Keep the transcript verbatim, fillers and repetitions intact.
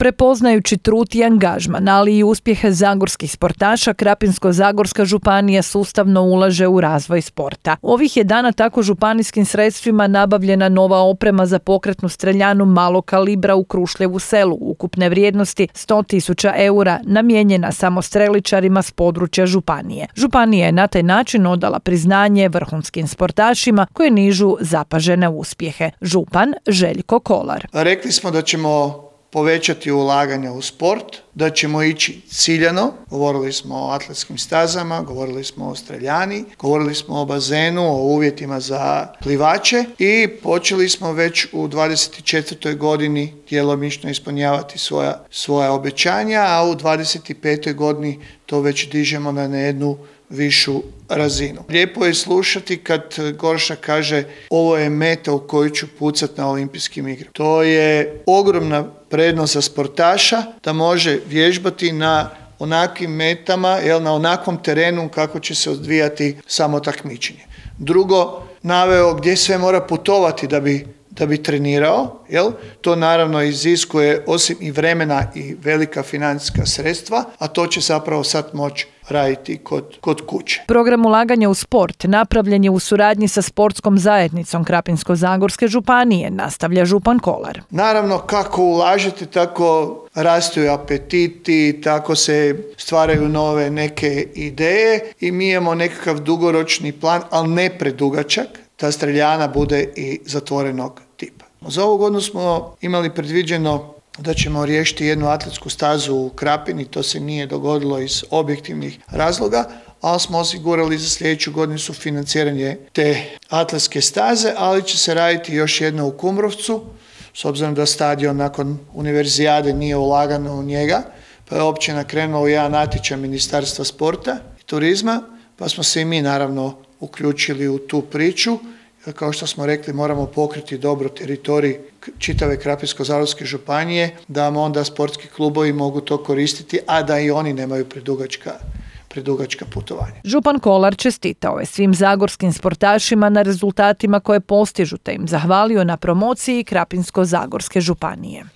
Prepoznajući trud i angažman, ali i uspjehe zagorskih sportaša, Krapinsko-zagorska županija sustavno ulaže u razvoj sporta. Ovih je dana tako županijskim sredstvima nabavljena nova oprema za pokretnu streljanu malog kalibra u Krušljevu selu, ukupne vrijednosti sto tisuća eura, namijenjena samo streličarima s područja županije. Županija je na taj način odala priznanje vrhunskim sportašima koji nižu zapažene uspjehe. Župan Željko Kolar. Rekli smo da ćemo povećati ulaganja u sport, da ćemo ići ciljano. Govorili smo o atletskim stazama, govorili smo o streljani, govorili smo o bazenu, o uvjetima za plivače i počeli smo već u dvadeset četvrtoj godini djelomično ispunjavati svoja, svoja obećanja, a u dvadeset petoj godini to već dižemo na jednu višu razinu. Lijepo je slušati kad Gorša kaže ovo je meta u koju ću pucati na olimpijskim igrama. To je ogromna prednost za sportaša da može vježbati na onakvim metama, jel, na onakvom terenu kako će se odvijati samo takmičenje. Drugo, naveo gdje sve mora putovati da bi da bi trenirao, jel? To naravno iziskuje osim i vremena i velika financijska sredstva, a to će zapravo sad moći raditi kod, kod kuće. Program ulaganja u sport napravljen je u suradnji sa sportskom zajednicom Krapinsko-zagorske županije, nastavlja župan Kolar. Naravno, kako ulažete, tako rastu apetiti, tako se stvaraju nove neke ideje i mi imamo nekakav dugoročni plan, ali ne predugačak. Ta streljana bude i zatvorenog tipa. Za ovu godinu smo imali predviđeno da ćemo riješiti jednu atletsku stazu u Krapini, to se nije dogodilo iz objektivnih razloga, ali smo osigurali za sljedeću godinu sufinanciranje te atletske staze, ali će se raditi još jedna u Kumrovcu, s obzirom da stadion nakon univerzijade nije ulagano u njega, pa je općina krenula u jedan natječaj Ministarstva sporta i turizma, pa smo se i mi naravno uključili u tu priču. Kao što smo rekli, moramo pokriti dobro teritorij čitave Krapinsko-zagorske županije, da onda sportski klubovi mogu to koristiti, a da i oni nemaju predugačka, predugačka putovanja. Župan Kolar čestitao je svim zagorskim sportašima na rezultatima koje postižu, te im zahvalio na promociji Krapinsko-zagorske županije.